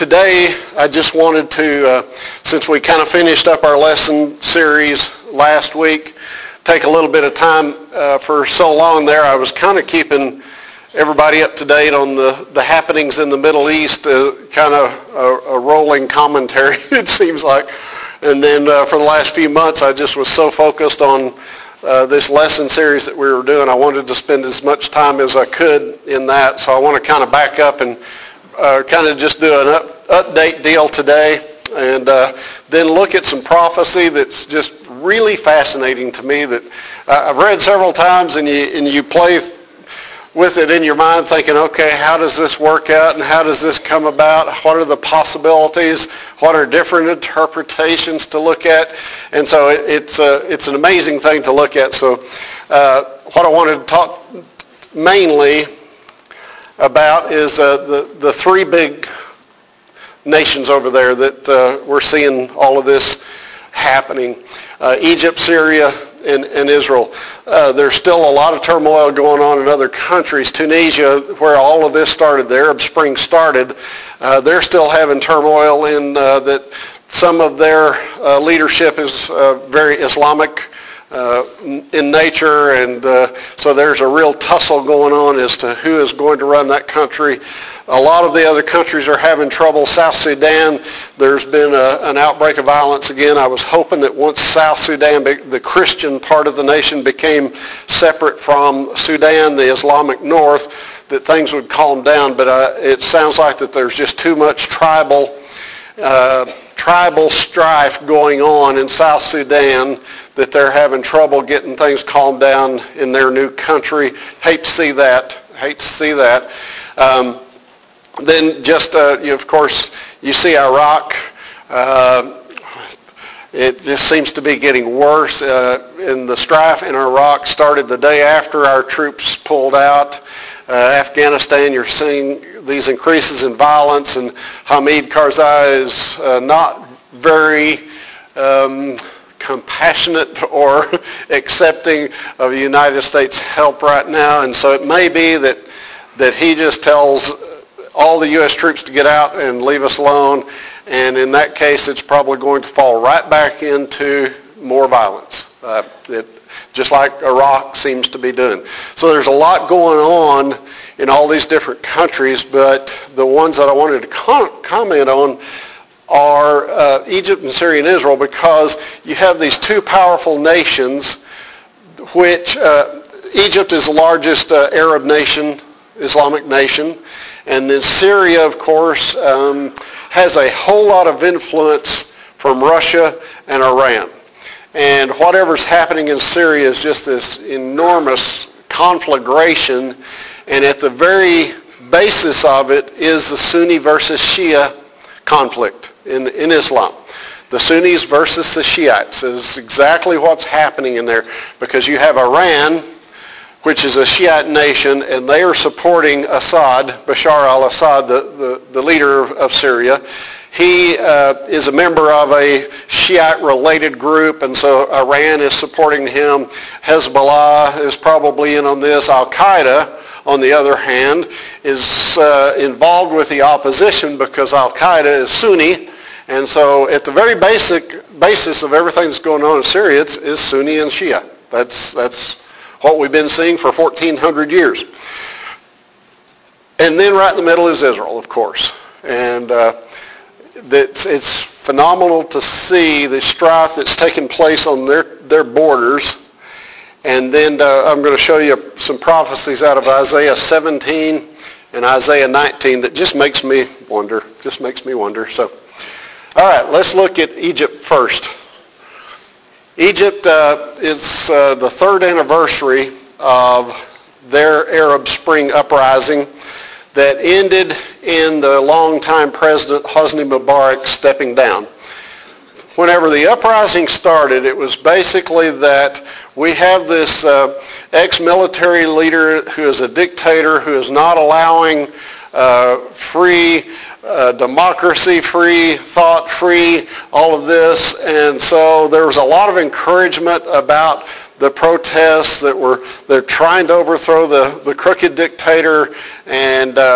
today I just wanted to, since we kind of finished up our lesson series last week, take a little bit of time. For so long there, I was kind of keeping everybody up to date on the happenings in the Middle East, kind of a rolling commentary, it seems like. And then for the last few months, I just was so focused on this lesson series that we were doing. I wanted to spend as much time as I could in that. So I want to kind of back up and kind of just do an update deal today, and then look at some prophecy that's just really fascinating to me that I've read several times, and you play with it in your mind thinking, okay, how does this work out and how does this come about? What are the possibilities? What are different interpretations to look at? And so it's an amazing thing to look at. So what I wanted to talk mainly about is the three big nations over there that we're seeing all of this happening. Egypt, Syria, and Israel. There's still a lot of turmoil going on in other countries. Tunisia, where all of this started, the Arab Spring started, they're still having turmoil in that some of their leadership is very Islamic in nature, and so there's a real tussle going on as to who is going to run that country. A lot of the other countries are having trouble. South Sudan, there's been an outbreak of violence again. I was hoping that once South Sudan, the Christian part of the nation, became separate from Sudan, the Islamic north, that things would calm down, but it sounds like that there's just too much tribal strife going on in South Sudan, that they're having trouble getting things calmed down in their new country. Hate to see that. Then just, of course, you see Iraq. It just seems to be getting worse. And the strife in Iraq started the day after our troops pulled out. Afghanistan, you're seeing these increases in violence, and Hamid Karzai is not very compassionate or accepting of the United States help right now. And so it may be that he just tells all the U.S. troops to get out and leave us alone. And in that case, it's probably going to fall right back into more violence, just like Iraq seems to be doing. So there's a lot going on in all these different countries, but the ones that I wanted to comment on are Egypt and Syria and Israel, because you have these two powerful nations, which Egypt is the largest Arab nation, Islamic nation, and then Syria, of course, has a whole lot of influence from Russia and Iran. And whatever's happening in Syria is just this enormous conflagration, and at the very basis of it is the Sunni versus Shia conflict in Islam. The Sunnis versus the Shiites is exactly what's happening in there, because you have Iran, which is a Shiite nation, and they are supporting Assad, Bashar al-Assad, the leader of Syria. He is a member of a Shiite-related group, and so Iran is supporting him. Hezbollah is probably in on this. Al-Qaeda, on the other hand, is involved with the opposition because Al-Qaeda is Sunni, and so at the very basis of everything that's going on in Syria, is Sunni and Shia. That's what we've been seeing for 1,400 years. And then right in the middle is Israel, of course. And it's phenomenal to see the strife that's taking place on their borders. And then I'm going to show you some prophecies out of Isaiah 17 and Isaiah 19 that just makes me wonder. So, all right, let's look at Egypt first. Egypt is the third anniversary of their Arab Spring uprising that ended in the longtime president Hosni Mubarak stepping down. Whenever the uprising started, it was basically that we have this ex-military leader who is a dictator, who is not allowing free democracy, free thought, free all of this. And so there was a lot of encouragement about the protests that they're trying to overthrow the crooked dictator and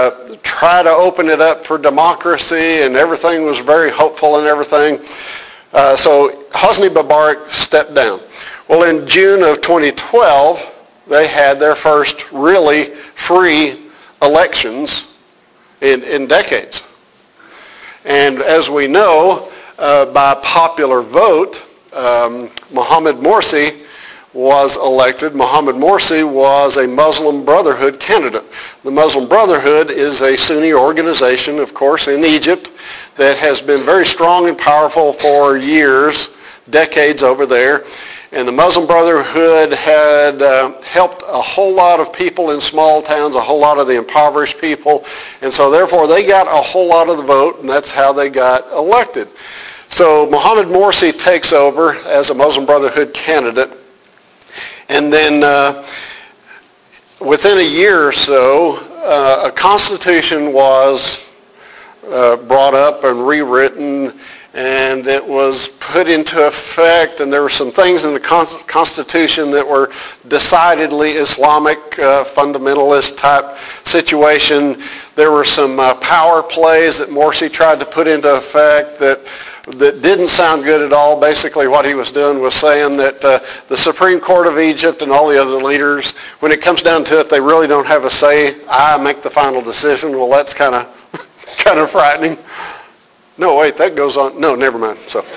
try to open it up for democracy, and everything was very hopeful and everything. So Hosni Mubarak stepped down. Well, in June of 2012, they had their first really free elections in decades. And as we know, by popular vote, Mohamed Morsi was elected. Mohamed Morsi was a Muslim Brotherhood candidate. The Muslim Brotherhood is a Sunni organization, of course, in Egypt that has been very strong and powerful for years, decades over there. And the Muslim Brotherhood had helped a whole lot of people in small towns, a whole lot of the impoverished people. And so therefore they got a whole lot of the vote, and that's how they got elected. So Mohamed Morsi takes over as a Muslim Brotherhood candidate. And then within a year or so, a constitution was brought up and rewritten, and it was put into effect, and there were some things in the Constitution that were decidedly Islamic, fundamentalist type situation. There were some power plays that Morsi tried to put into effect that didn't sound good at all. Basically what he was doing was saying that the Supreme Court of Egypt and all the other leaders, when it comes down to it, they really don't have a say. I make the final decision. Well, that's kind of frightening. No, wait, that goes on. No, never mind. So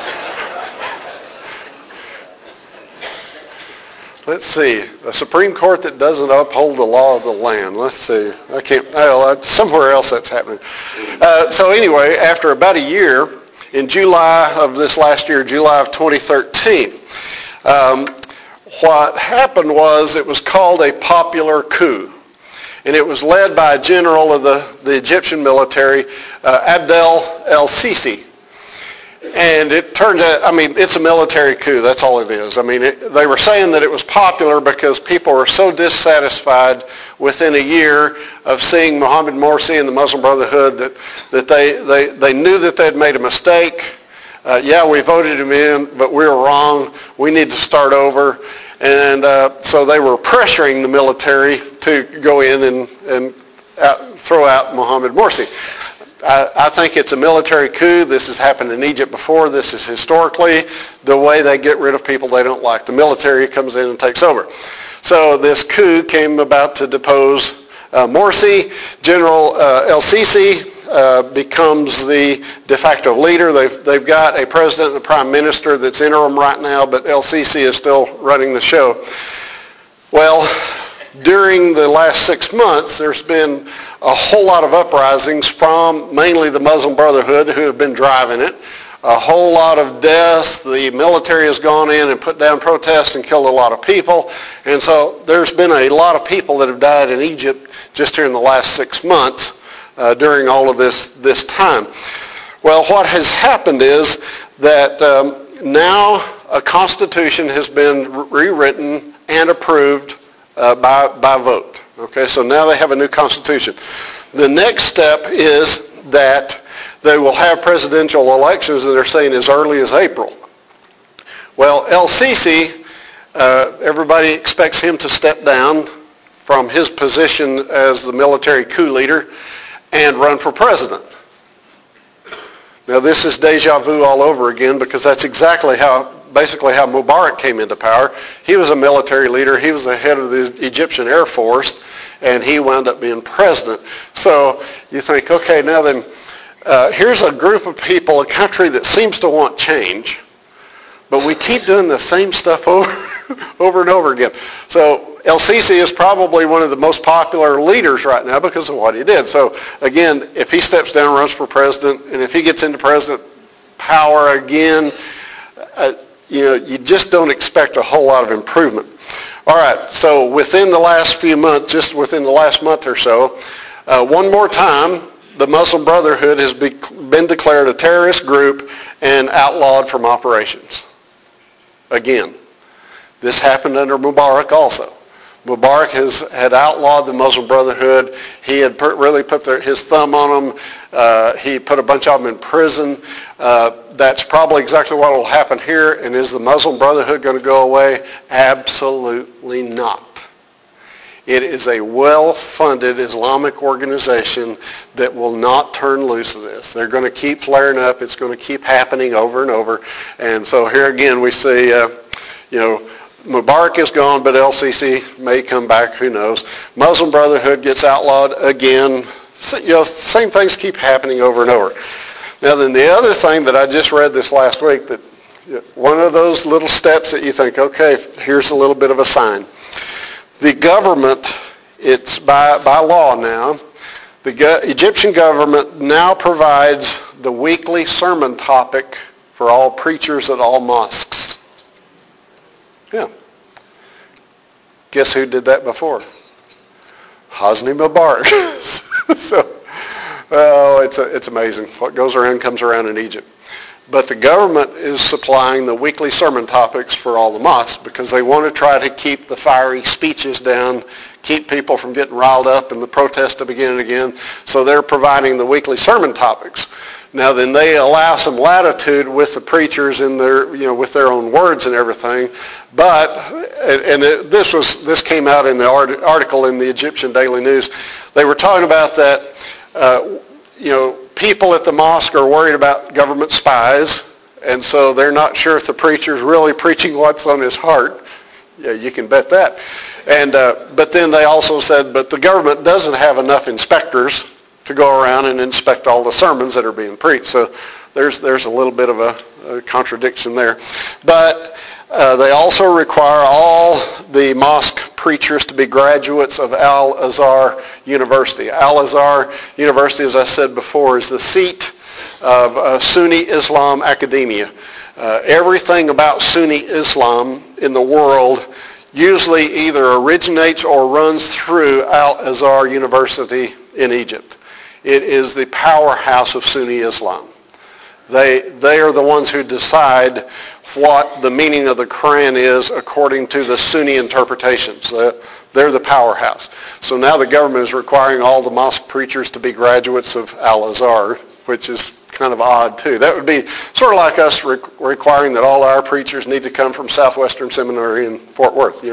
let's see. A Supreme Court that doesn't uphold the law of the land. Let's see. I can't. Well, somewhere else that's happening. So anyway, after about a year, in July of this last year, July of 2013, what happened was it was called a popular coup. And it was led by a general of the Egyptian military, Abdel El-Sisi. And it turns out, it's a military coup. That's all it is. They were saying that it was popular because people were so dissatisfied within a year of seeing Mohamed Morsi and the Muslim Brotherhood that they knew that they'd made a mistake. We voted him in, but we were wrong. We need to start over. And so they were pressuring the military to go in and throw out Mohamed Morsi. I think it's a military coup. This has happened in Egypt before. This is historically the way they get rid of people they don't like. The military comes in and takes over. So this coup came about to depose Morsi. General El-Sisi becomes the de facto leader. They've got a president and a prime minister that's interim right now, but El-Sisi is still running the show. Well, during the last 6 months, there's been a whole lot of uprisings from mainly the Muslim Brotherhood who have been driving it. A whole lot of deaths. The military has gone in and put down protests and killed a lot of people. And so there's been a lot of people that have died in Egypt just here in the last 6 months during all of this time. Well, what has happened is that now a constitution has been rewritten and approved by vote. Okay, so now they have a new constitution. The next step is that they will have presidential elections, and they're saying as early as April. Well, El-Sisi, everybody expects him to step down from his position as the military coup leader and run for president. Now this is deja vu all over again, because that's basically how Mubarak came into power. He was a military leader. He was the head of the Egyptian Air Force, and he wound up being president. So you think, okay, now then, here's a group of people, a country that seems to want change, but we keep doing the same stuff over and over again. So El-Sisi is probably one of the most popular leaders right now because of what he did. So again, if he steps down, runs for president, and if he gets into president power again, you just don't expect a whole lot of improvement. All right, so within the last few months, just within the last month or so, one more time, the Muslim Brotherhood has been declared a terrorist group and outlawed from operations. Again, this happened under Mubarak also. Mubarak had outlawed the Muslim Brotherhood. He had really put his thumb on them. He put a bunch of them in prison. That's probably exactly what will happen here. And is the Muslim Brotherhood going to go away? Absolutely not. It is a well-funded Islamic organization that will not turn loose of this. They're going to keep flaring up. It's going to keep happening over and over. And so here again we see, Mubarak is gone, but LCC may come back. Who knows? Muslim Brotherhood gets outlawed again. So, same things keep happening over and over. Now then, the other thing that I just read this last week, that one of those little steps that you think, okay, here's a little bit of a sign. The government, it's by law now, the Egyptian government now provides the weekly sermon topic for all preachers at all mosques. Yeah. Guess who did that before? Hosni Mubarak. So, it's amazing. What goes around comes around in Egypt. But the government is supplying the weekly sermon topics for all the mosques because they want to try to keep the fiery speeches down, keep people from getting riled up and the protest to begin again. So they're providing the weekly sermon topics. Now then, they allow some latitude with the preachers in their, with their own words and everything. But, this came out in the article in the Egyptian Daily News. They were talking about that, people at the mosque are worried about government spies, and so they're not sure if the preacher's really preaching what's on his heart. Yeah, you can bet that. And but then they also said, but the government doesn't have enough inspectors to go around and inspect all the sermons that are being preached. So there's a little bit of a contradiction there. But they also require all the mosque preachers to be graduates of Al-Azhar University. Al-Azhar University, as I said before, is the seat of Sunni Islam academia. Everything about Sunni Islam in the world usually either originates or runs through Al-Azhar University in Egypt. It is the powerhouse of Sunni Islam. They are the ones who decide what the meaning of the Quran is according to the Sunni interpretations. They're the powerhouse. So now the government is requiring all the mosque preachers to be graduates of Al-Azhar, which is kind of odd too. That would be sort of like us requiring that all our preachers need to come from Southwestern Seminary in Fort Worth.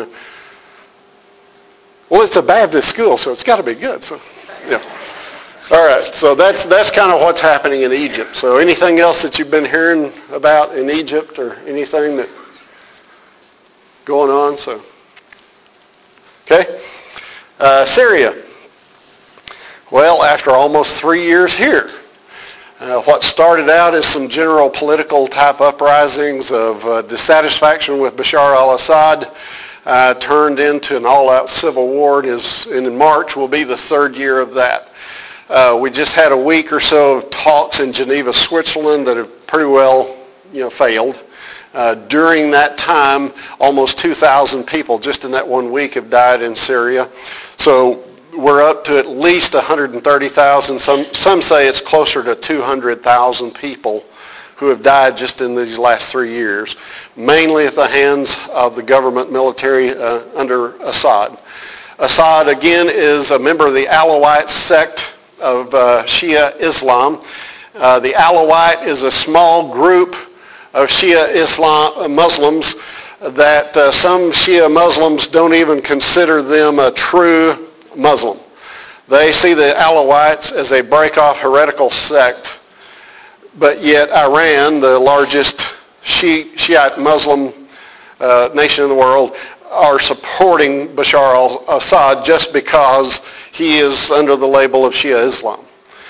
Well, it's a Baptist school, so it's got to be good. So, yeah. All right, so that's kind of what's happening in Egypt. So anything else that you've been hearing about in Egypt or anything that going on? So, okay. Syria. Well, after almost 3 years here, what started out as some general political type uprisings of dissatisfaction with Bashar al-Assad turned into an all-out civil war. And in March will be the third year of that. We just had a week or so of talks in Geneva, Switzerland that have pretty well, failed. During that time, almost 2,000 people just in that 1 week have died in Syria. So we're up to at least 130,000. Some say it's closer to 200,000 people who have died just in these last 3 years, mainly at the hands of the government military under Assad. Assad, again, is a member of the Alawite sect of Shia Islam. The Alawite is a small group of Shia Islam Muslims that some Shia Muslims don't even consider them a true Muslim. They see the Alawites as a break-off heretical sect, but yet Iran, the largest Shiite Muslim nation in the world, are supporting Bashar al-Assad just because he is under the label of Shia Islam.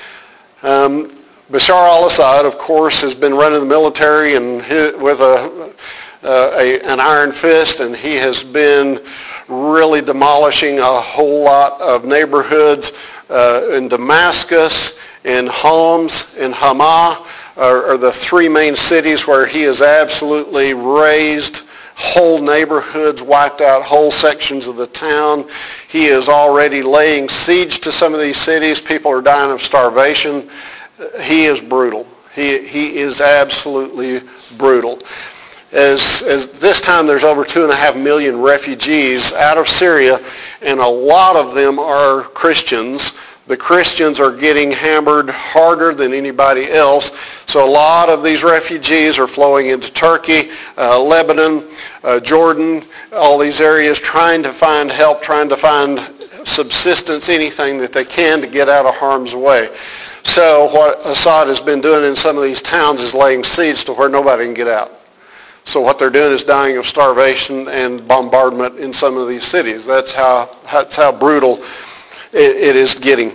Bashar al-Assad, of course, has been running the military and with an iron fist, and he has been really demolishing a whole lot of neighborhoods in Damascus, in Homs, in Hama, are the three main cities where he has absolutely razed whole neighborhoods, wiped out whole sections of the town. He is already laying siege to some of these cities. People are dying of starvation. He is brutal. He is absolutely brutal. As this time there's over 2.5 million refugees out of Syria, and a lot of them are Christians. The Christians are getting hammered harder than anybody else. So a lot of these refugees are flowing into Turkey, Lebanon, Jordan, all these areas trying to find help, trying to find subsistence, anything that they can to get out of harm's way. So what Assad has been doing in some of these towns is laying siege to where nobody can get out. So what they're doing is dying of starvation and bombardment in some of these cities. That's how brutal it is getting.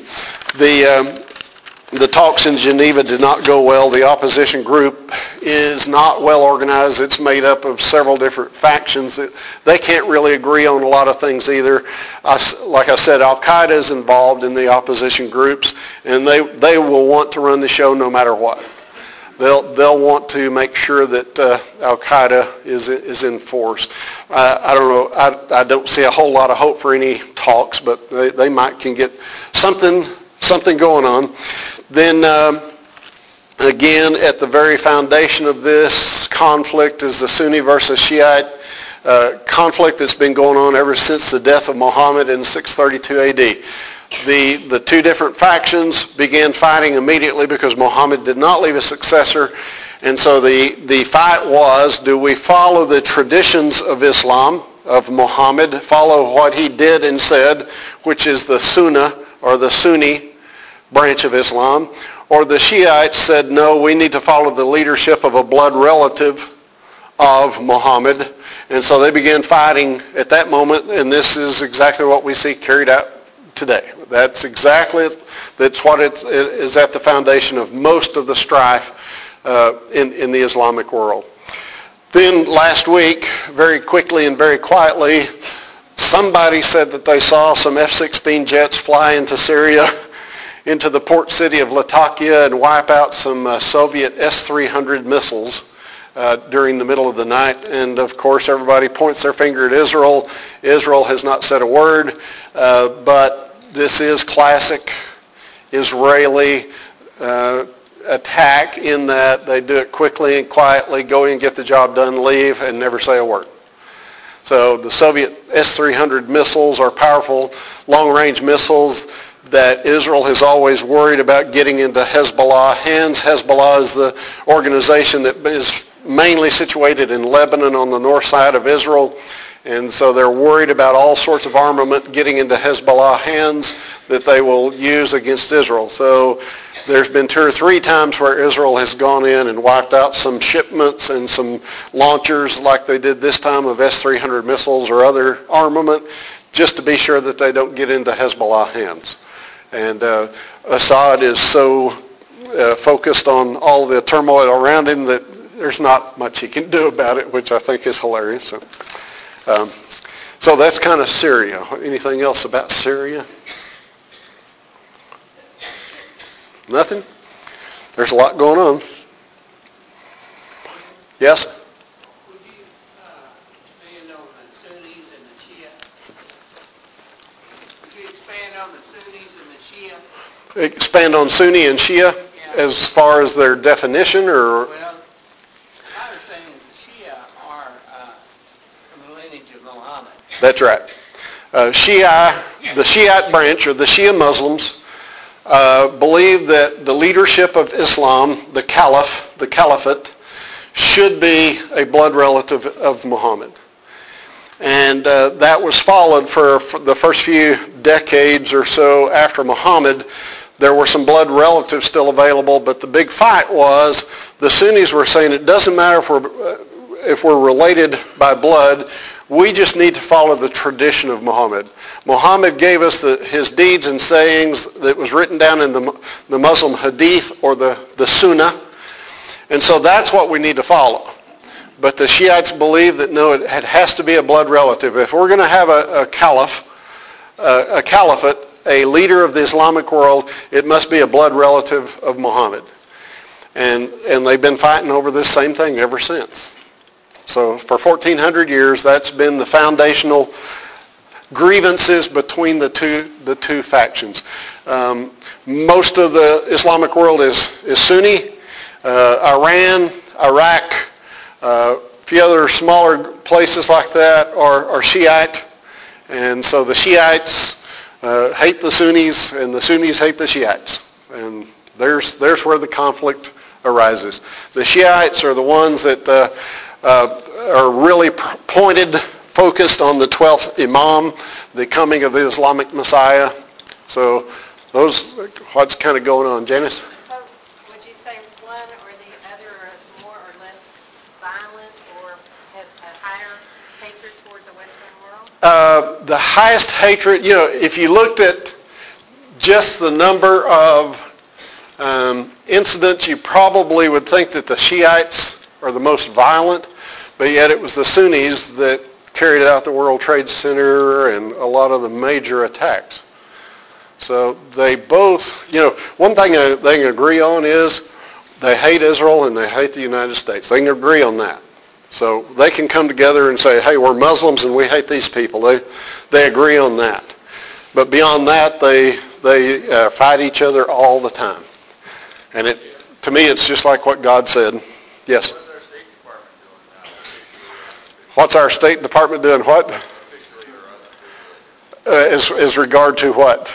The talks in Geneva did not go well. The opposition group is not well organized. It's made up of several different factions. They can't really agree on a lot of things either. Like I said, Al-Qaeda is involved in the opposition groups, and they will want to run the show no matter what. They'll want to make sure that Al-Qaeda is in force. I don't know. I don't see a whole lot of hope for any talks, but they can get something going on. Then again, at the very foundation of this conflict is the Sunni versus Shiite conflict that's been going on ever since the death of Muhammad in 632 AD. The two different factions began fighting immediately because Muhammad did not leave a successor. And so the fight was, do we follow the traditions of Islam, of Muhammad, follow what he did and said, which is the Sunnah or the Sunni branch of Islam, or the Shiites said, no, we need to follow the leadership of a blood relative of Muhammad. And so they began fighting at that moment, and this is exactly what we see carried out today. That's what it is at the foundation of most of the strife in the Islamic world. Then last week, very quickly and very quietly, somebody said that they saw some F-16 jets fly into Syria, into the port city of Latakia, and wipe out some Soviet S-300 missiles during the middle of the night. And of course, everybody points their finger at Israel. Israel has not said a word, but this is classic Israeli attack in that they do it quickly and quietly, go in, get the job done, leave, and never say a word. So the Soviet S-300 missiles are powerful long-range missiles that Israel has always worried about getting into Hezbollah hands. Hezbollah is the organization that is mainly situated in Lebanon on the north side of Israel. And so they're worried about all sorts of armament getting into Hezbollah hands that they will use against Israel. So there's been 2 or 3 times where Israel has gone in and wiped out some shipments and some launchers like they did this time of S-300 missiles or other armament, just to be sure that they don't get into Hezbollah hands. And Assad is so focused on all the turmoil around him that there's not much he can do about it, which I think is hilarious. So that's kind of Syria. Anything else about Syria? Nothing? There's a lot going on. Yes? Would you expand on the Sunnis and the Shia? Would you expand on the Sunnis and the Shia? Expand on Sunni and Shia as far as their definition, or? Well, my understanding is the Shia are from the lineage of Muhammad. That's right. The Shiite branch, or the Shia Muslims, believe that the leadership of Islam, the caliphate, should be a blood relative of Muhammad. And that was followed for the first few decades or so after Muhammad. There were some blood relatives still available, but the big fight was the Sunnis were saying it doesn't matter if we're related by blood. We just need to follow the tradition of Muhammad. Muhammad gave us his deeds and sayings that was written down in the Muslim Hadith or the Sunnah. And so that's what we need to follow. But the Shiites believe that no, it has to be a blood relative. If we're going to have a caliphate, a leader of the Islamic world, it must be a blood relative of Muhammad. And they've been fighting over this same thing ever since. So for 1,400 years, that's been the foundational grievances between the two factions. Most of the Islamic world is Sunni. Iran, Iraq, a few other smaller places like that are Shiite. And so the Shiites hate the Sunnis, and the Sunnis hate the Shiites. And there's where the conflict arises. The Shiites are the ones that are really pointed focused on the 12th Imam, the coming of the Islamic Messiah. So what's kind of going on. Janice? So would you say one or the other are more or less violent or has a higher hatred toward the Western world? The highest hatred, if you looked at just the number of incidents, you probably would think that the Shiites are the most violent, but yet it was the Sunnis that carried out the World Trade Center and a lot of the major attacks. So they both, one thing they can agree on is they hate Israel and they hate the United States. They can agree on that. So they can come together and say, hey, we're Muslims and we hate these people. They agree on that. But beyond that, they fight each other all the time. And to me, it's just like what God said. Yes? What's our State Department doing what? As regard to what?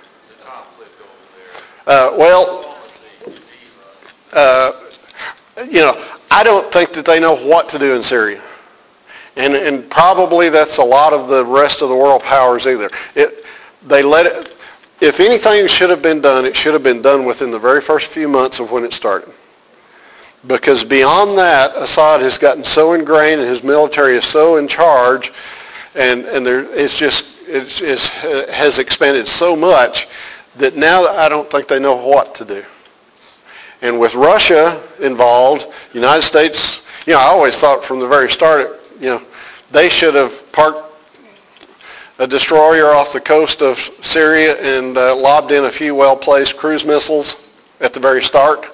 I don't think that they know what to do in Syria. And probably that's a lot of the rest of the world powers either. If anything should have been done, it should have been done within the very first few months of when it started. Because beyond that, Assad has gotten so ingrained and his military is so in charge, and it has expanded so much that now I don't think they know what to do. And with Russia involved, United States, I always thought from the very start, they should have parked a destroyer off the coast of Syria and lobbed in a few well-placed cruise missiles at the very start.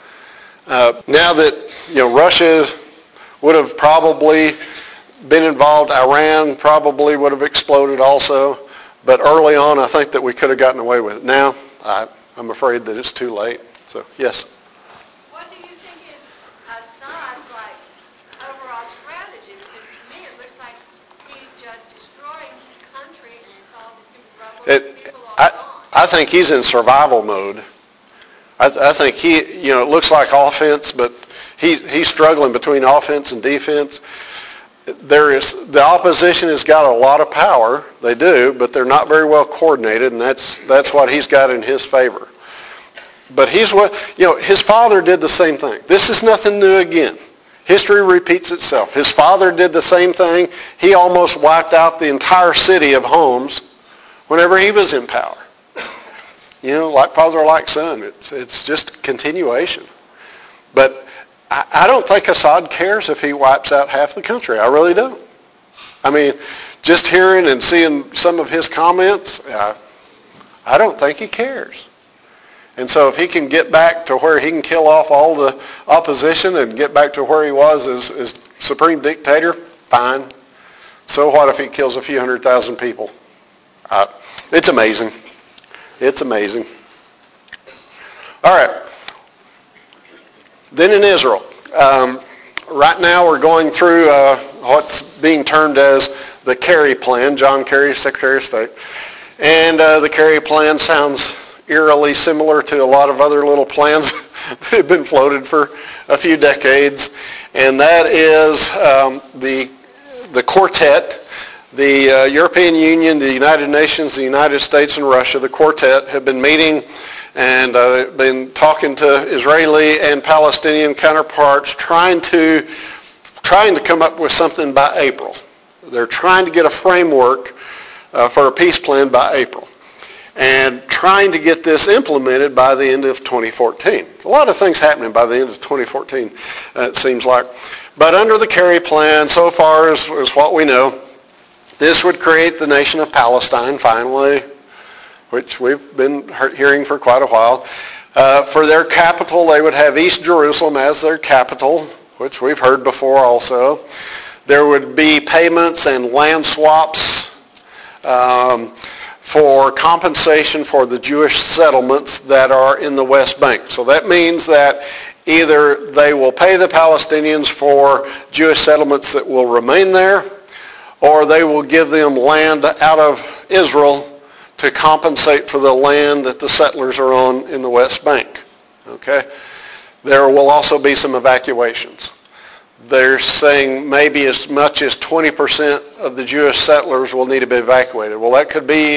Now that Russia would have probably been involved, Iran probably would have exploded also. But early on, I think that we could have gotten away with it. Now, I'm afraid that it's too late. So, yes. What do you think is Assad's overall strategy? Because to me, it looks like he's just destroying his country, and it's all the people are gone. I think he's in survival mode. I think it looks like offense, but he's struggling between offense and defense. The opposition has got a lot of power. They do, but they're not very well coordinated, and that's what he's got in his favor. But his father did the same thing. This is nothing new again. History repeats itself. His father did the same thing. He almost wiped out the entire city of Homs whenever he was in power. Like father, like son. It's just continuation. But I don't think Assad cares if he wipes out half the country. I really don't. I mean, just hearing and seeing some of his comments, I don't think he cares. And so if he can get back to where he can kill off all the opposition and get back to where he was as supreme dictator, fine. So what if he kills a few 100,000 people? It's amazing. It's amazing. All right. Then in Israel. Right now we're going through what's being termed as the Kerry Plan. John Kerry, Secretary of State. And the Kerry Plan sounds eerily similar to a lot of other little plans that have been floated for a few decades. And that is the quartet. The European Union, the United Nations, the United States, and Russia, the quartet, have been meeting and been talking to Israeli and Palestinian counterparts, trying to come up with something by April. They're trying to get a framework for a peace plan by April, and trying to get this implemented by the end of 2014. A lot of things happening by the end of 2014, it seems like. But under the Kerry Plan, so far as what we know, this would create the nation of Palestine, finally, which we've been hearing for quite a while. For their capital, they would have East Jerusalem as their capital, which we've heard before also. There would be payments and land swaps for compensation for the Jewish settlements that are in the West Bank. So that means that either they will pay the Palestinians for Jewish settlements that will remain there, or they will give them land out of Israel to compensate for the land that the settlers are on in the West Bank. Okay? There will also be some evacuations. they're saying maybe as much as 20% of the Jewish settlers will need to be evacuated. Well, that could be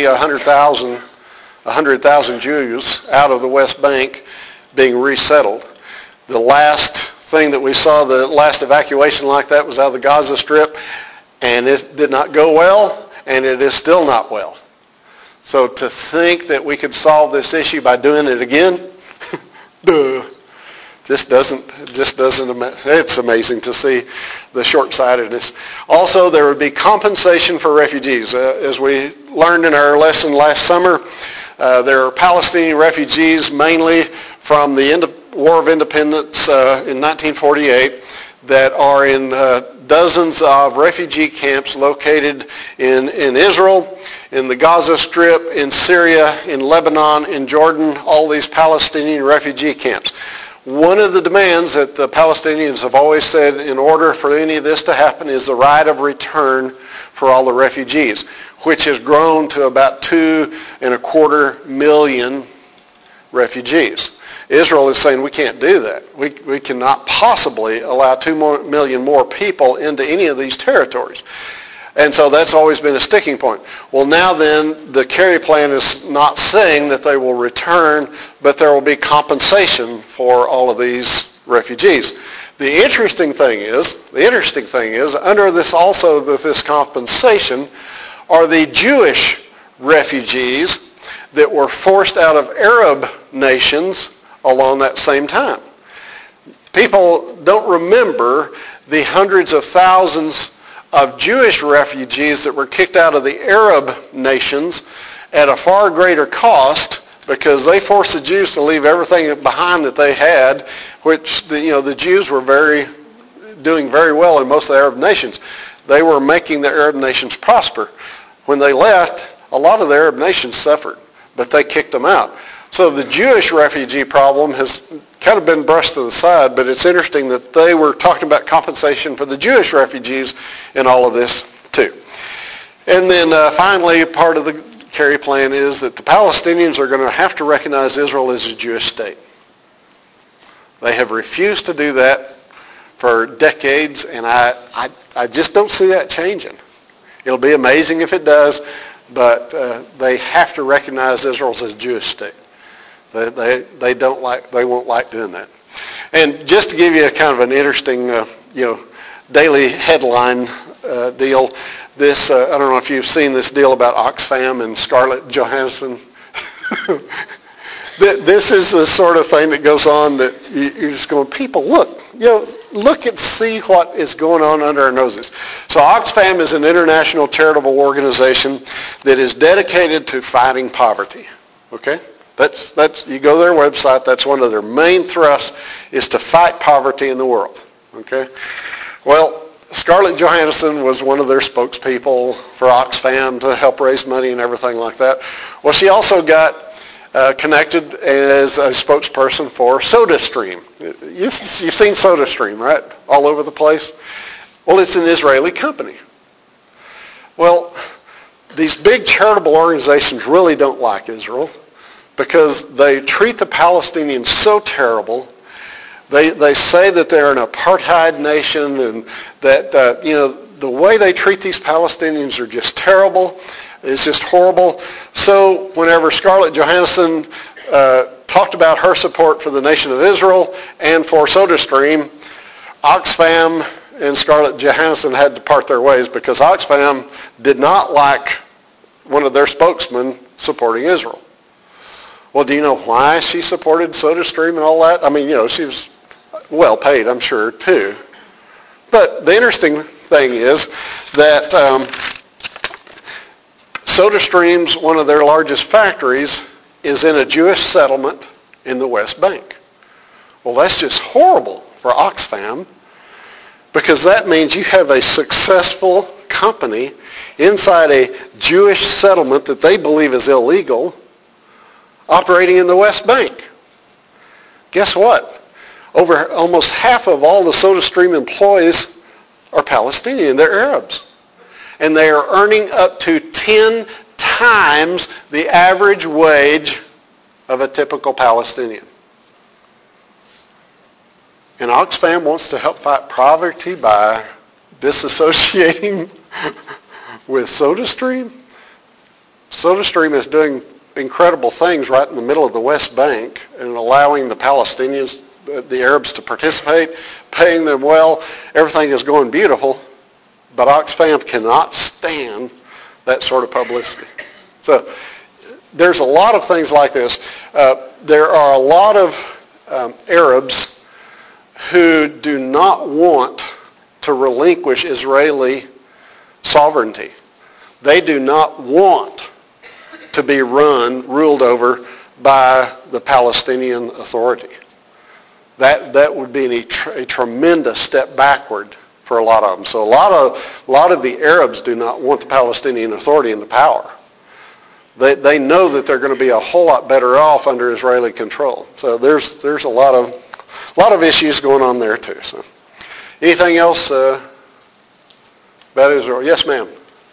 100,000 Jews out of the West Bank being resettled. The last thing that we saw, the last evacuation like that, was out of the Gaza Strip, and it did not go well, and it is still not well. So to think that we could solve this issue by doing it again, it's amazing to see the short-sightedness. Also, there would be compensation for refugees. As we learned in our lesson last summer, there are Palestinian refugees mainly from the War of Independence in 1948 that are in dozens of refugee camps located in Israel, in the Gaza Strip, in Syria, in Lebanon, in Jordan, all these Palestinian refugee camps. One of the demands that the Palestinians have always said in order for any of this to happen is the right of return for all the refugees, which has grown to about 2.25 million refugees. Israel is saying we can't do that. We cannot possibly allow 2 million more people into any of these territories. And so that's always been a sticking point. Well, now then, the Kerry plan is not saying that they will return, but there will be compensation for all of these refugees. The interesting thing is, under this compensation are the Jewish refugees that were forced out of Arab nations along that same time. People don't remember the hundreds of thousands of Jewish refugees that were kicked out of the Arab nations at a far greater cost because they forced the Jews to leave everything behind that they had, which the Jews were doing very well in most of the Arab nations. They were making the Arab nations prosper. When they left, a lot of the Arab nations suffered, but they kicked them out. So the Jewish refugee problem has kind of been brushed to the side, but it's interesting that they were talking about compensation for the Jewish refugees in all of this too. And then finally, part of the Kerry plan is that the Palestinians are going to have to recognize Israel as a Jewish state. They have refused to do that for decades, and I just don't see that changing. It'll be amazing if it does, but they have to recognize Israel as a Jewish state. They won't like doing that. And just to give you a kind of an interesting, daily headline deal, this I don't know if you've seen this deal about Oxfam and Scarlett Johansson. This is the sort of thing that goes on that you're just going, people, look and see what is going on under our noses. So Oxfam is an international charitable organization that is dedicated to fighting poverty. Okay? That's you go to their website, that's one of their main thrusts is to fight poverty in the world. Okay? Well, Scarlett Johansson was one of their spokespeople for Oxfam to help raise money and everything like that. Well, she also got connected as a spokesperson for SodaStream. You've seen SodaStream, right? All over the place. Well, it's an Israeli company. Well, these big charitable organizations really don't like Israel because they treat the Palestinians so terrible. They say that they're an apartheid nation and that, the way they treat these Palestinians are just terrible. It's just horrible. So whenever Scarlett Johansson talked about her support for the nation of Israel and for SodaStream, Oxfam and Scarlett Johansson had to part their ways because Oxfam did not like one of their spokesmen supporting Israel. Well, do you know why she supported SodaStream and all that? I mean, she was well paid, I'm sure, too. But the interesting thing is that SodaStream's one of their largest factories is in a Jewish settlement in the West Bank. Well, that's just horrible for Oxfam because that means you have a successful company inside a Jewish settlement that they believe is illegal operating in the West Bank. Guess what? Over almost half of all the SodaStream employees are Palestinian. They're Arabs. And they are earning up to 10 times the average wage of a typical Palestinian. And Oxfam wants to help fight poverty by disassociating with SodaStream. SodaStream is doing incredible things right in the middle of the West Bank and allowing the Palestinians, the Arabs, to participate, paying them well. Everything is going beautiful, but Oxfam cannot stand that sort of publicity. So there's a lot of things like this. There are a lot of Arabs who do not want to relinquish Israeli sovereignty. They do not want to be ruled over by the Palestinian Authority. That would be a tremendous step backward for a lot of them. So a lot of the Arabs do not want the Palestinian Authority into power. They know that they're going to be a whole lot better off under Israeli control. So there's a lot of issues going on there too. So anything else about Israel? Yes, ma'am.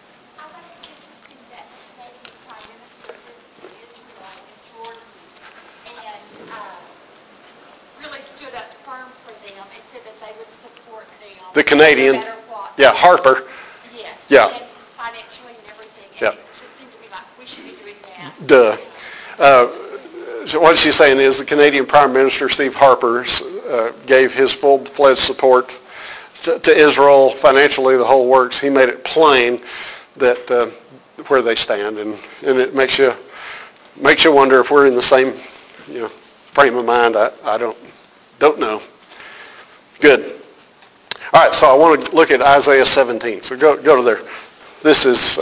The Canadian, yeah, Harper. Yes. Yeah. And financially and everything. Yeah. And it just seemed to me like we should be doing that. So what she's saying is the Canadian Prime Minister, Steve Harper, gave his full-fledged support to Israel financially, the whole works. He made it plain that where they stand, and it makes you wonder if we're in the same frame of mind. I don't know. Good. All right, so I want to look at Isaiah 17. So go to there. This is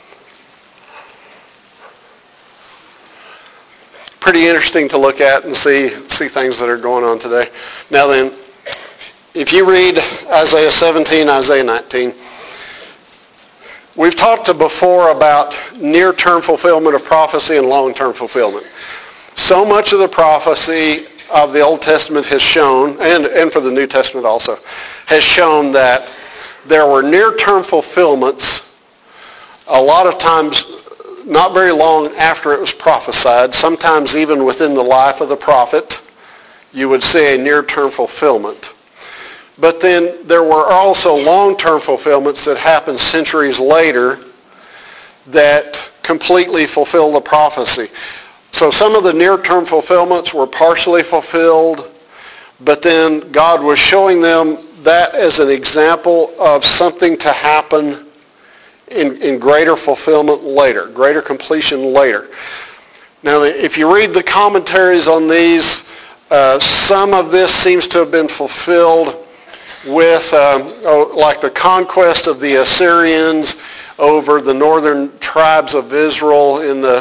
pretty interesting to look at and see things that are going on today. Now then, if you read Isaiah 17, Isaiah 19, we've talked before about near-term fulfillment of prophecy and long-term fulfillment. So much of the prophecy of the Old Testament has shown, and for the New Testament also, has shown that there were near-term fulfillments a lot of times not very long after it was prophesied, sometimes even within the life of the prophet, you would see a near-term fulfillment. But then there were also long-term fulfillments that happened centuries later that completely fulfill the prophecy. So some of the near-term fulfillments were partially fulfilled, but then God was showing them that as an example of something to happen in greater fulfillment later, greater completion later. Now, if you read the commentaries on these, some of this seems to have been fulfilled with, like the conquest of the Assyrians over the northern tribes of Israel in the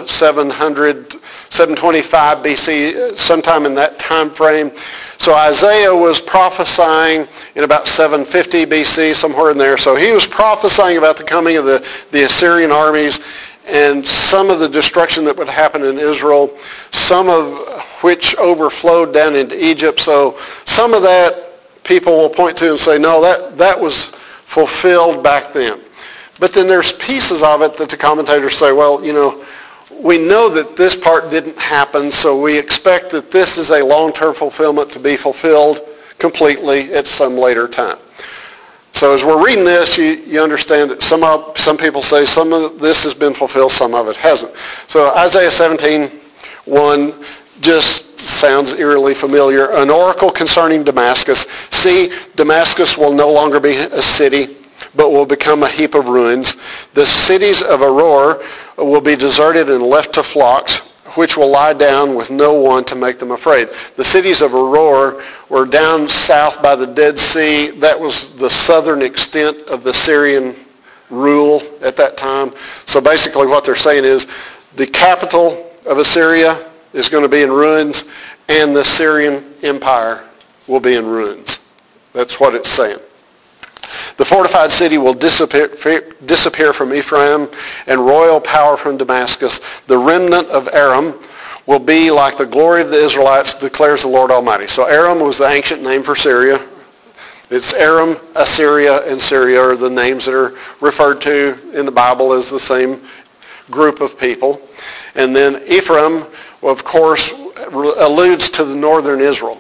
725 BC, sometime in that time frame. So Isaiah was prophesying in about 750 BC, somewhere in there. So he was prophesying about the coming of the Assyrian armies and some of the destruction that would happen in Israel, some of which overflowed down into Egypt. So some of that people will point to and say, no, that was fulfilled back then. But then there's pieces of it that the commentators say, well, we know that this part didn't happen, so we expect that this is a long-term fulfillment to be fulfilled completely at some later time. So as we're reading this, you understand that some people say some of this has been fulfilled, some of it hasn't. So Isaiah 17:1 just sounds eerily familiar. An oracle concerning Damascus. See, Damascus will no longer be a city, but will become a heap of ruins. The cities of Aroer will be deserted and left to flocks, which will lie down with no one to make them afraid. The cities of Aroer were down south by the Dead Sea. That was the southern extent of the Syrian rule at that time. So basically what they're saying is the capital of Assyria is going to be in ruins, and the Syrian Empire will be in ruins. That's what it's saying. The fortified city will disappear from Ephraim, and royal power from Damascus. The remnant of Aram will be like the glory of the Israelites, declares the Lord Almighty. So Aram was the ancient name for Syria. It's Aram, Assyria, and Syria are the names that are referred to in the Bible as the same group of people. And then Ephraim, of course, alludes to the northern Israel.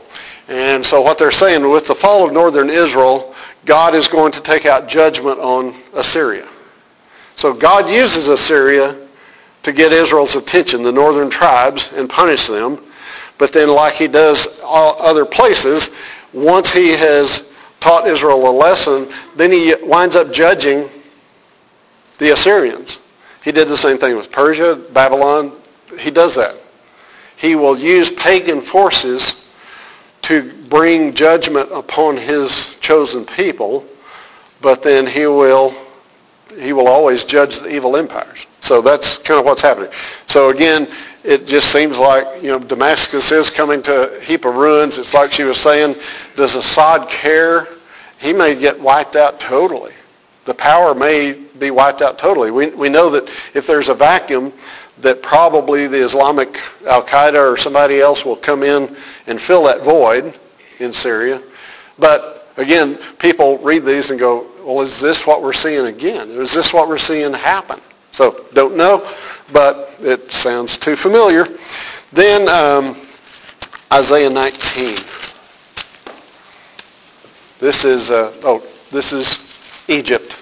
And so what they're saying, with the fall of northern Israel, God is going to take out judgment on Assyria. So God uses Assyria to get Israel's attention, the northern tribes, and punish them. But then like he does all other places, once he has taught Israel a lesson, then he winds up judging the Assyrians. He did the same thing with Persia, Babylon. He does that. He will use pagan forces to bring judgment upon his chosen people, but then he will always judge the evil empires. So that's kind of what's happening. So again, it just seems like, Damascus is coming to a heap of ruins. It's like she was saying, does Assad care? He may get wiped out totally. The power may be wiped out totally. We know that if there's a vacuum, that probably the Islamic Al-Qaeda or somebody else will come in and fill that void in Syria. But again, people read these and go, well, is this what we're seeing again? Is this what we're seeing happen? So don't know, but it sounds too familiar. Then Isaiah 19. This is Egypt.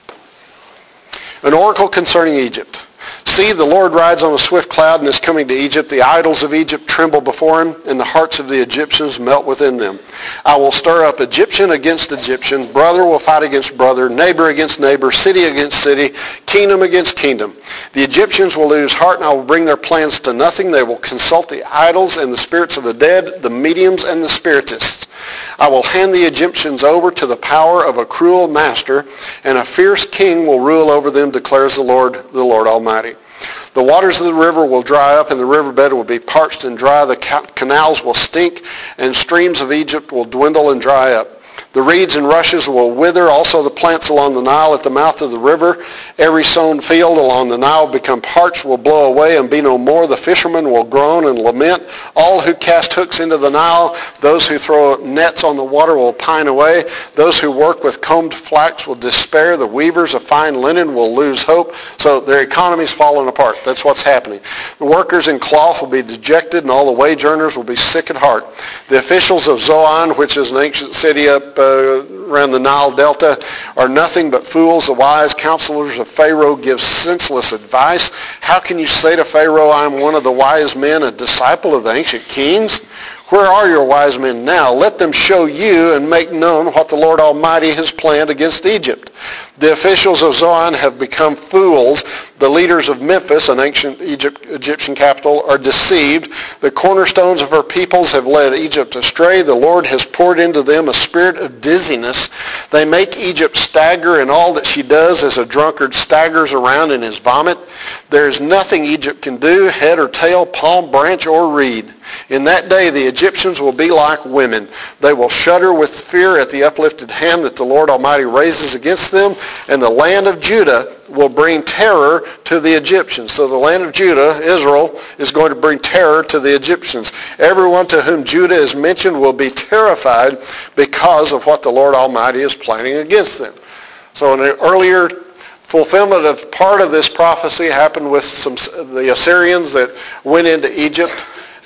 An oracle concerning Egypt. See, the Lord rides on a swift cloud and is coming to Egypt. The idols of Egypt tremble before him, and the hearts of the Egyptians melt within them. I will stir up Egyptian against Egyptian. Brother will fight against brother, neighbor against neighbor, city against city, kingdom against kingdom. The Egyptians will lose heart, and I will bring their plans to nothing. They will consult the idols and the spirits of the dead, the mediums and the spiritists. I will hand the Egyptians over to the power of a cruel master, and a fierce king will rule over them, declares the Lord Almighty. The waters of the river will dry up, and the riverbed will be parched and dry. The canals will stink, and streams of Egypt will dwindle and dry up. The reeds and rushes will wither, also the plants along the Nile at the mouth of the river. Every sown field along the Nile will become parched, will blow away and be no more. The fishermen will groan and lament. All who cast hooks into the Nile, those who throw nets on the water will pine away. Those who work with combed flax will despair. The weavers of fine linen will lose hope. So their economy's falling apart. That's what's happening. The workers in cloth will be dejected, and all the wage earners will be sick at heart. The officials of Zoan, which is an ancient city up around the Nile Delta, are nothing but fools. The wise counselors of Pharaoh give senseless advice. How can you say to Pharaoh, I am one of the wise men, a disciple of the ancient kings? Where are your wise men now? Let them show you and make known what the Lord Almighty has planned against Egypt. The officials of Zoan have become fools. The leaders of Memphis, an ancient Egyptian capital, are deceived. The cornerstones of her peoples have led Egypt astray. The Lord has poured into them a spirit of dizziness. They make Egypt stagger in all that she does, as a drunkard staggers around in his vomit. There is nothing Egypt can do, head or tail, palm branch or reed. In that day the Egyptians will be like women. They will shudder with fear at the uplifted hand that the Lord Almighty raises against them, and the land of Judah will bring terror to the Egyptians. So the land of Judah, Israel, is going to bring terror to the Egyptians. Everyone to whom Judah is mentioned will be terrified because of what the Lord Almighty is planning against them. So in an earlier fulfillment of part of this prophecy happened with the Assyrians that went into Egypt.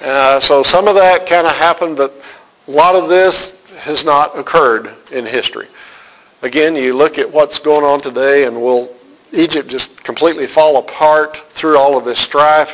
So some of that kind of happened, but a lot of this has not occurred in history. Again, you look at what's going on today, and will Egypt just completely fall apart through all of this strife?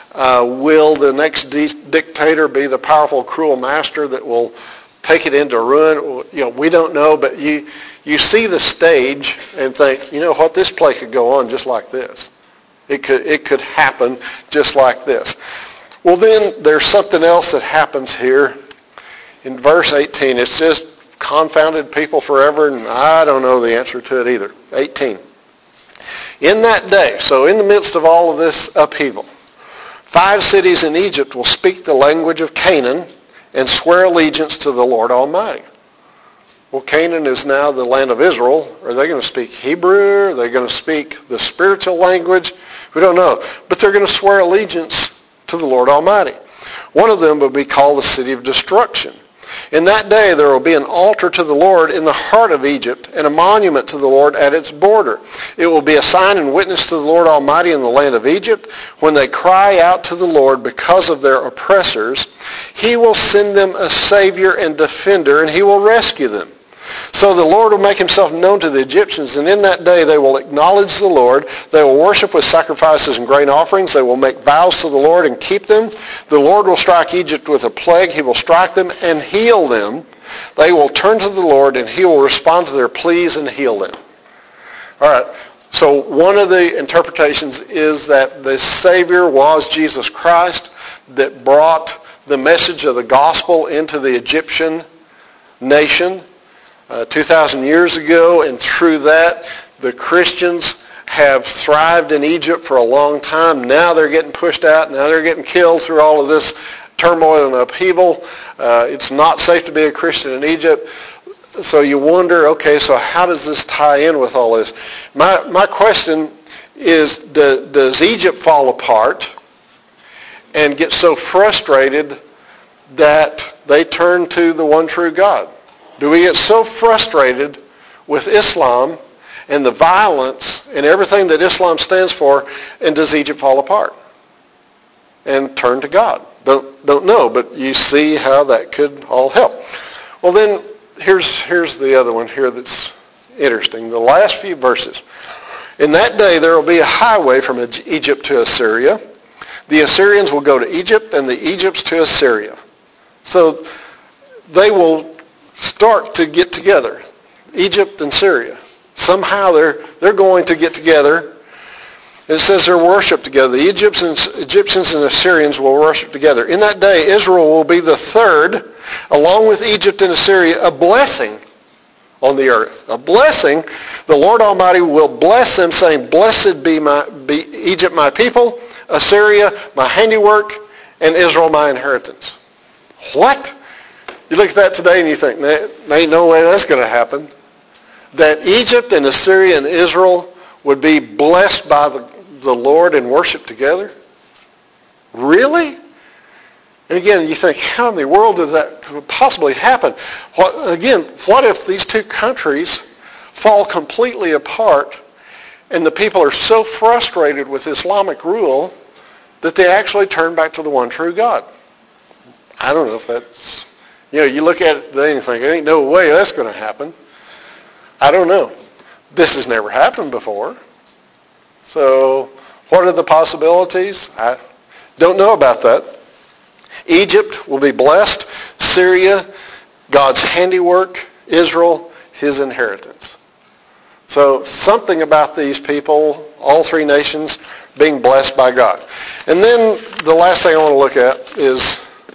Will the next dictator be the powerful, cruel master that will take it into ruin? We don't know, but you see the stage and think, what, this play could go on just like this. It could happen just like this. Well, then there's something else that happens here in verse 18. It's just confounded people forever, and I don't know the answer to it either. 18. In that day, so in the midst of all of this upheaval, 5 cities in Egypt will speak the language of Canaan and swear allegiance to the Lord Almighty. Well, Canaan is now the land of Israel. Are they going to speak Hebrew? Are they going to speak the spiritual language? We don't know. But they're going to swear allegiance to the Lord Almighty. One of them will be called the City of Destruction. In that day there will be an altar to the Lord in the heart of Egypt, and a monument to the Lord at its border. It will be a sign and witness to the Lord Almighty in the land of Egypt. When they cry out to the Lord because of their oppressors, he will send them a Savior and defender, and he will rescue them. So the Lord will make himself known to the Egyptians, and in that day they will acknowledge the Lord. They will worship with sacrifices and grain offerings. They will make vows to the Lord and keep them. The Lord will strike Egypt with a plague. He will strike them and heal them. They will turn to the Lord, and he will respond to their pleas and heal them. All right, so one of the interpretations is that the Savior was Jesus Christ that brought the message of the gospel into the Egyptian nation 2,000 years ago, and through that, the Christians have thrived in Egypt for a long time. Now they're getting pushed out. Now they're getting killed through all of this turmoil and upheaval. It's not safe to be a Christian in Egypt. So you wonder, okay, so how does this tie in with all this? My question is, does Egypt fall apart and get so frustrated that they turn to the one true God? Do we get so frustrated with Islam and the violence and everything that Islam stands for, and does Egypt fall apart and turn to God? Don't know, but you see how that could all help. Well, then here's the other one here that's interesting. The last few verses. In that day there will be a highway from Egypt to Assyria. The Assyrians will go to Egypt, and the Egypts to Assyria. So they will start to get together, Egypt and Syria. Somehow they're going to get together. It says they're worship together. The Egyptians and Assyrians will worship together. In that day, Israel will be the third, along with Egypt and Assyria, a blessing on the earth. A blessing. The Lord Almighty will bless them, saying, "Blessed be Egypt my people, Assyria my handiwork, and Israel my inheritance." What? You look at that today and you think, there ain't no way that's going to happen. That Egypt and Assyria and Israel would be blessed by the Lord and worship together? Really? And again, you think, how in the world does that possibly happen? What if these two countries fall completely apart and the people are so frustrated with Islamic rule that they actually turn back to the one true God? I don't know if that's... you look at it today and think, there ain't no way that's going to happen. I don't know. This has never happened before. So what are the possibilities? I don't know about that. Egypt will be blessed. Syria, God's handiwork. Israel, his inheritance. So something about these people, all three nations, being blessed by God. And then the last thing I want to look at is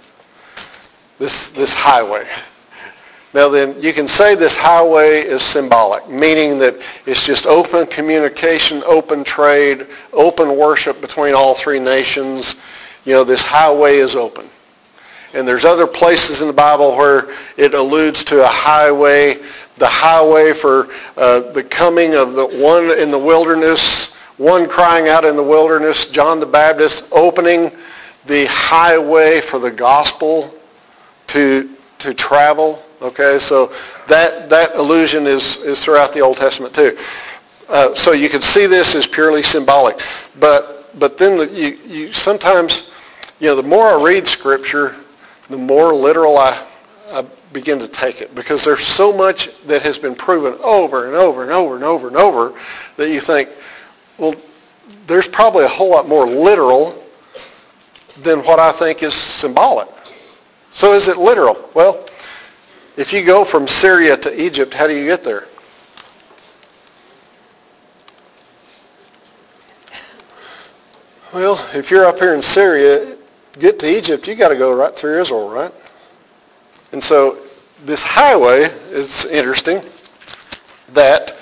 this highway. Now then, you can say this highway is symbolic, meaning that it's just open communication, open trade, open worship between all three nations. This highway is open. And there's other places in the Bible where it alludes to a highway, the highway for the coming of the one in the wilderness, one crying out in the wilderness, John the Baptist opening the highway for the gospel to travel. Okay, so that allusion is throughout the Old Testament too. So you can see this as purely symbolic. But then you sometimes, the more I read Scripture, the more literal I begin to take it, because there's so much that has been proven over and over and over and over and over that you think, well, there's probably a whole lot more literal than what I think is symbolic. So is it literal? Well, if you go from Syria to Egypt, how do you get there? Well, if you're up here in Syria, get to Egypt, you got to go right through Israel, right? And so this highway is interesting that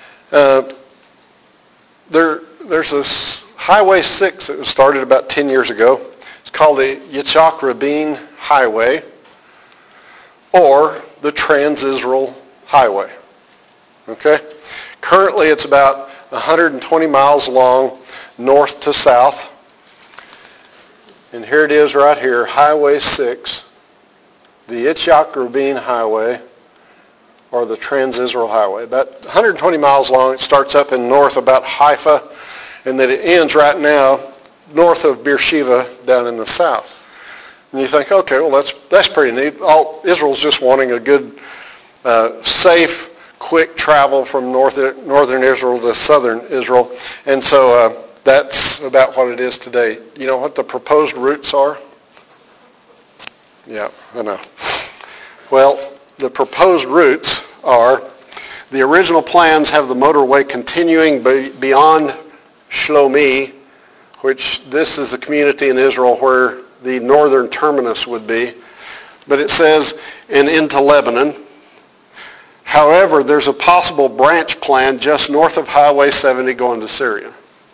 there's this Highway 6 that was started about 10 years ago. It's called the Yitzhak Rabin Highway, or the Trans-Israel Highway. Okay? Currently it's about 120 miles long, north to south. And here it is right here, Highway 6, the the Itzhak Rabin Highway or the Trans-Israel Highway. About 120 miles long. It starts up in north about Haifa, and then it ends right now north of Beersheba down in the south. And you think, okay, well, that's pretty neat. Israel's just wanting a good, safe, quick travel from northern Israel to southern Israel. And so that's about what it is today. You know what the proposed routes are? Yeah, I know. Well, the proposed routes are, the original plans have the motorway continuing beyond Shlomi, which this is the community in Israel where the northern terminus would be. But it says, and into Lebanon. However, there's a possible branch plan just north of Highway 70 going to Syria.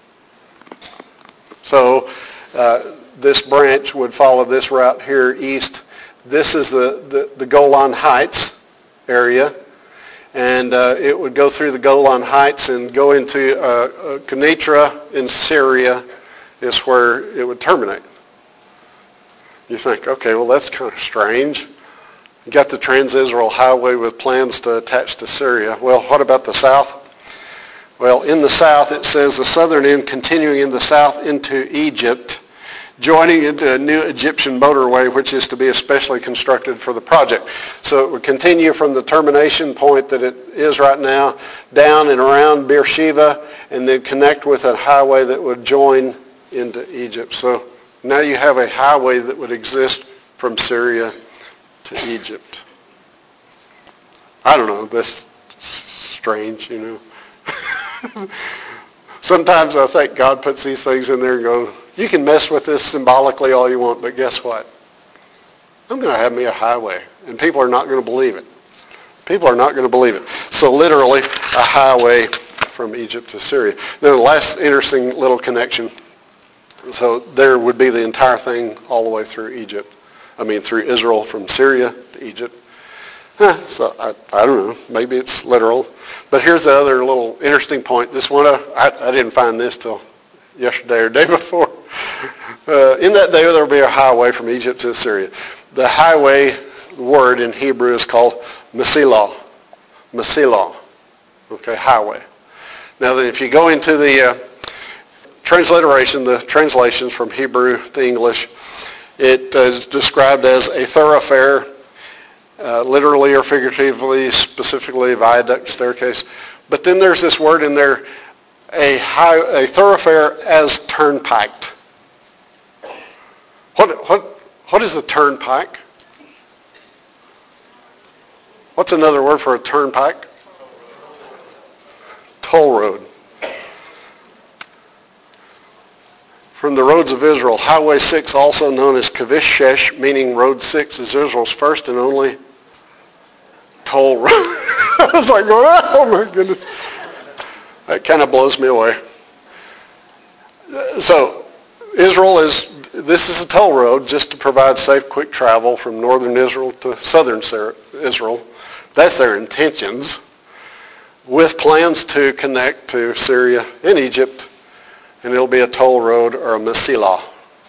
So this branch would follow this route here east. This is the Golan Heights area. And it would go through the Golan Heights and go into Kenitra in Syria is where it would terminate. You think, okay, well, that's kind of strange. You got the Trans-Israel Highway with plans to attach to Syria. Well, what about the south? Well, in the south, it says the southern end continuing in the south into Egypt, joining into a new Egyptian motorway, which is to be especially constructed for the project. So it would continue from the termination point that it is right now, down and around Beersheba, and then connect with a highway that would join into Egypt. So now you have a highway that would exist from Syria to Egypt. I don't know, that's strange, you know. Sometimes I think God puts these things in there and goes, you can mess with this symbolically all you want, but guess what? I'm going to have me a highway, and people are not going to believe it. People are not going to believe it. So literally, a highway from Egypt to Syria. Now, the last interesting little connection. So there would be the entire thing all the way through through Israel from Syria to Egypt. So I don't know. Maybe it's literal. But here's the other little interesting point. This one, I didn't find this till yesterday or day before. In that day there will be a highway from Egypt to Syria. The highway word in Hebrew is called Mesilah. Mesilah. Okay, highway. Now then, if you go into the transliteration, the translations from Hebrew to English, it is described as a thoroughfare, literally or figuratively, specifically viaduct, staircase. But then there's this word in there, a thoroughfare as turnpiked. What is a turnpike? What's another word for a turnpike? Toll road. From the roads of Israel, Highway 6, also known as Kavish Shesh, meaning Road 6, is Israel's first and only toll road. I was like, oh my goodness. That kind of blows me away. So this is a toll road just to provide safe, quick travel from northern Israel to southern Israel. That's their intentions, with plans to connect to Syria and Egypt. And it'll be a toll road or a Mesilah.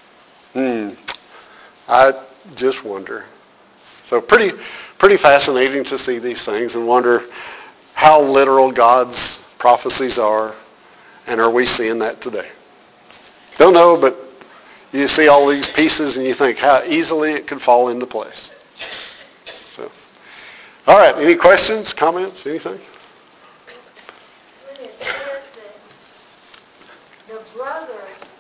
I just wonder. So pretty fascinating to see these things and wonder how literal God's prophecies are, and are we seeing that today? Don't know, but you see all these pieces and you think how easily it could fall into place. So, all right, any questions, comments, anything? Brothers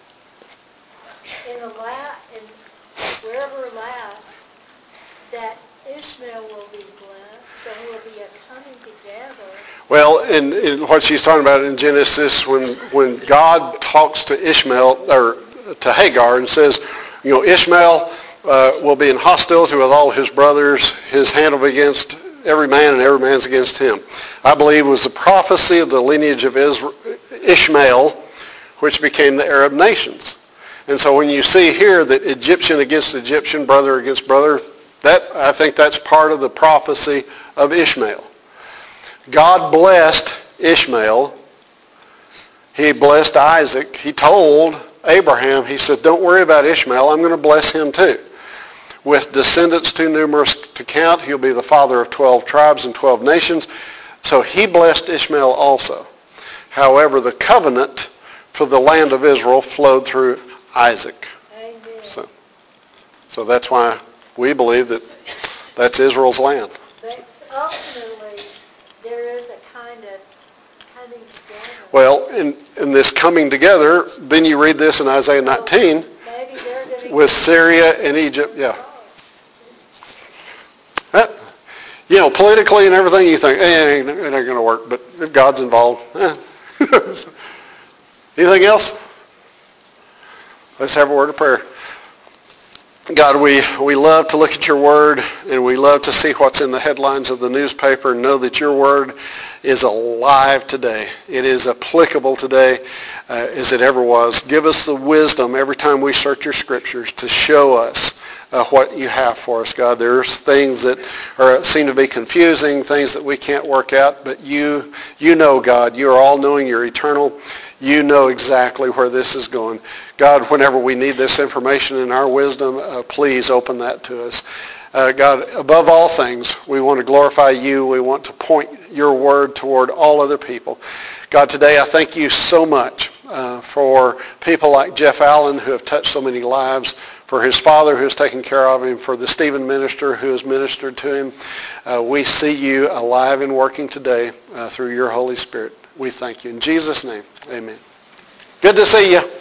in wherever last, that Ishmael will be blessed, so he will be a coming together. Well, in what she's talking about in Genesis, when God talks to Ishmael or to Hagar and says, you know, Ishmael will be in hostility with all his brothers. His hand will be against every man, and every man's against him. I believe it was the prophecy of the lineage of Ishmael, which became the Arab nations. And so when you see here that Egyptian against Egyptian, brother against brother, I think that's part of the prophecy of Ishmael. God blessed Ishmael. He blessed Isaac. He told Abraham, he said, don't worry about Ishmael. I'm going to bless him too. with descendants too numerous to count. He'll be the father of 12 tribes and 12 nations. So he blessed Ishmael also. However, the covenant for the land of Israel flowed through Isaac. Amen. So that's why we believe that that's Israel's land. But ultimately, there is a kind of coming together. Well, in this coming together, then you read this in Isaiah 19, Maybe they're going to with Syria and Egypt. Yeah. You know, politically and everything, you think, it ain't going to work. But if God's involved, Anything else? Let's have a word of prayer. God, we love to look at your word, and we love to see what's in the headlines of the newspaper and know that your word is alive today. It is applicable today as it ever was. Give us the wisdom every time we search your scriptures to show us what you have for us, God. There's things that seem to be confusing, things that we can't work out, but you know, God. You are all-knowing. You're eternal. You know exactly where this is going. God, whenever we need this information in our wisdom, please open that to us. God, above all things, we want to glorify you. We want to point your word toward all other people. God, today I thank you so much for people like Jeff Allen who have touched so many lives, for his father who has taken care of him, for the Stephen minister who has ministered to him. We see you alive and working today through your Holy Spirit. We thank you. In Jesus' name, amen. Good to see you.